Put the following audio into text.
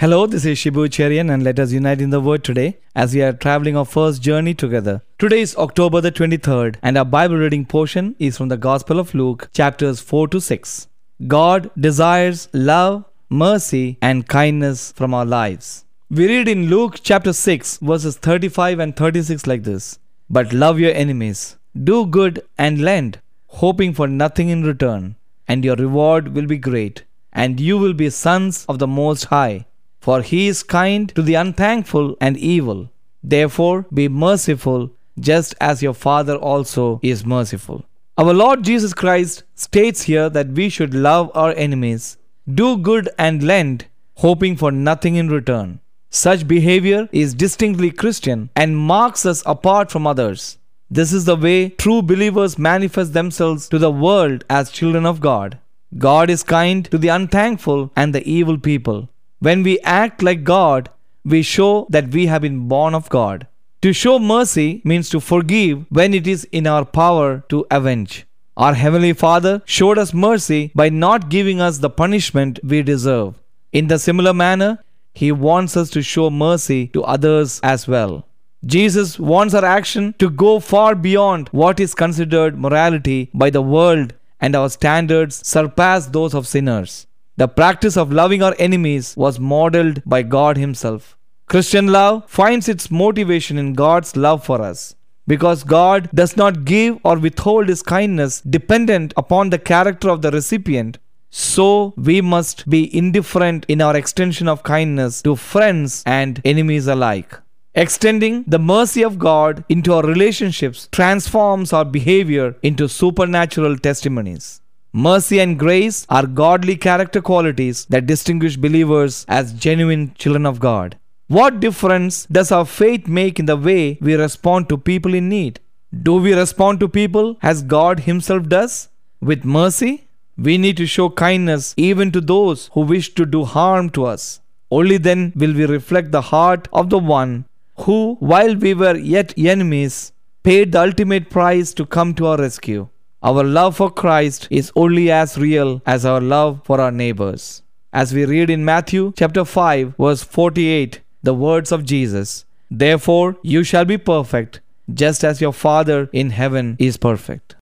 Hello, this is Shibu Cherian, and let us unite in the Word today as we are traveling our first journey together. Today is October the 23rd, and our Bible reading portion is from the Gospel of Luke, chapters 4 to 6. God desires love, mercy, and kindness from our lives. We read in Luke chapter 6, verses 35 and 36 like this: But love your enemies, do good and lend, hoping for nothing in return, and your reward will be great, and you will be sons of the Most High. For he is kind to the unthankful and evil. Therefore be merciful, just as your Father also is merciful. Our Lord Jesus Christ states here that we should love our enemies, do good and lend, hoping for nothing in return. Such behavior is distinctly Christian and marks us apart from others. This is the way true believers manifest themselves to the world as children of God. God is kind to the unthankful and the evil people. When we act like God, we show that we have been born of God. To show mercy means to forgive when it is in our power to avenge. Our Heavenly Father showed us mercy by not giving us the punishment we deserve. In the similar manner, He wants us to show mercy to others as well. Jesus wants our action to go far beyond what is considered morality by the world, and our standards surpass those of sinners. The practice of loving our enemies was modeled by God Himself. Christian love finds its motivation in God's love for us. Because God does not give or withhold His kindness dependent upon the character of the recipient, so we must be indifferent in our extension of kindness to friends and enemies alike. Extending the mercy of God into our relationships transforms our behavior into supernatural testimonies. Mercy and grace are godly character qualities that distinguish believers as genuine children of God. What difference does our faith make in the way we respond to people in need? Do we respond to people as God Himself does? With mercy? We need to show kindness even to those who wish to do harm to us. Only then will we reflect the heart of the one who, while we were yet enemies, paid the ultimate price to come to our rescue. Our love for Christ is only as real as our love for our neighbors. As we read in Matthew chapter 5 verse 48, the words of Jesus: Therefore you shall be perfect, just as your Father in heaven is perfect.